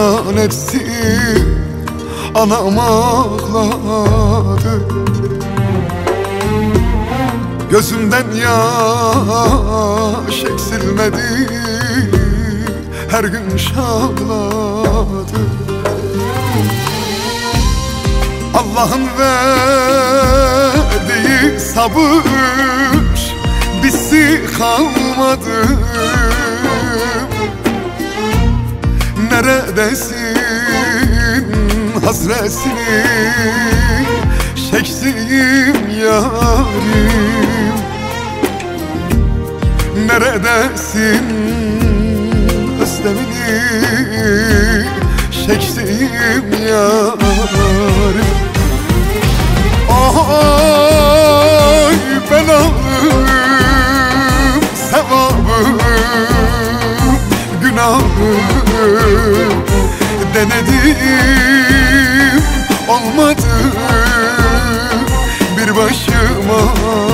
perişan etsin, anam ağladı. Gözümden yaş eksilmedi, her gün şağladı. Allah'ın verdiği sabır bizi kalmadı. Neredesin hasretini çektiğim yarim? Neredesin özlemini çektiğim yarim? Ay belalım, sevabım, günahım, denedim olmadı, bir başıma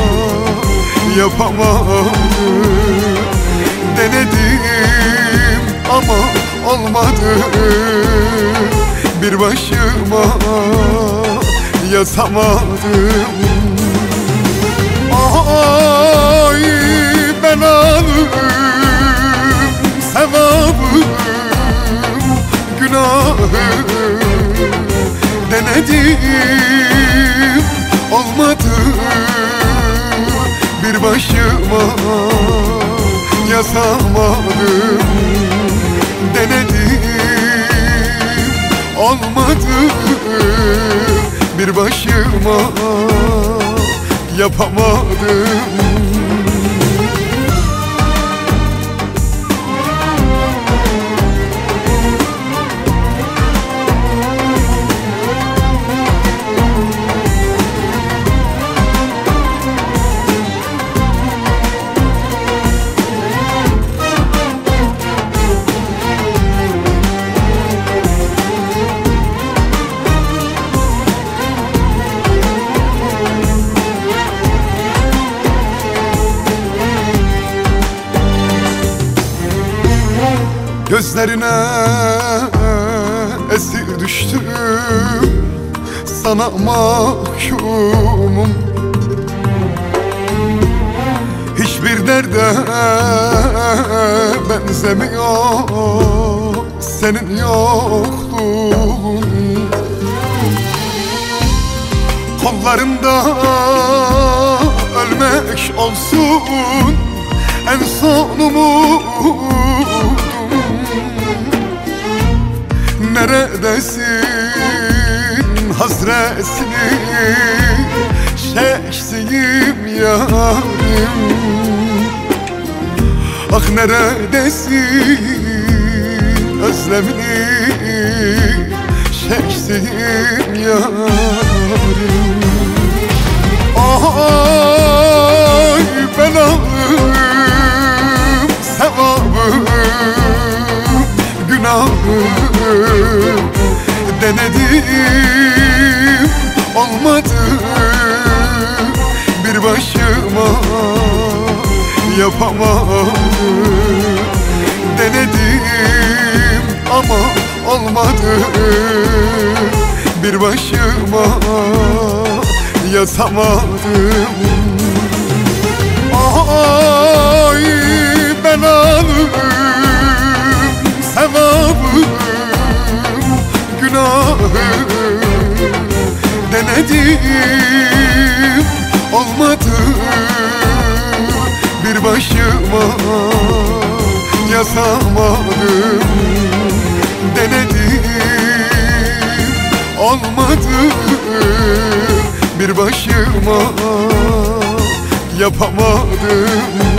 yapamadım. Denedim ama olmadı, bir başıma yatamadım. Ay belalım, sevabım, günahım, denedim olmadı, bir başıma yatamadım. Denedim olmadı, bir başıma yapamadım. Gözlerine esir düştüm, sana mahkumum. Hiçbir derde benzemiyor senin yokluğun. Kollarında ölmek olsun en son umudum. Neredesin hasretini çektiğim yarim? Ah neredesin özlemini çektiğim yarim? Ay belalım, sevabım, günahım, denedim olmadı, bir başıma yapamadım. Denedim ama olmadı, bir başıma yatamadım. Ay belalım, sevabım, günahım, denedim olmadı, bir başıma yatamadım. Denedim olmadı, bir başıma yapamadım.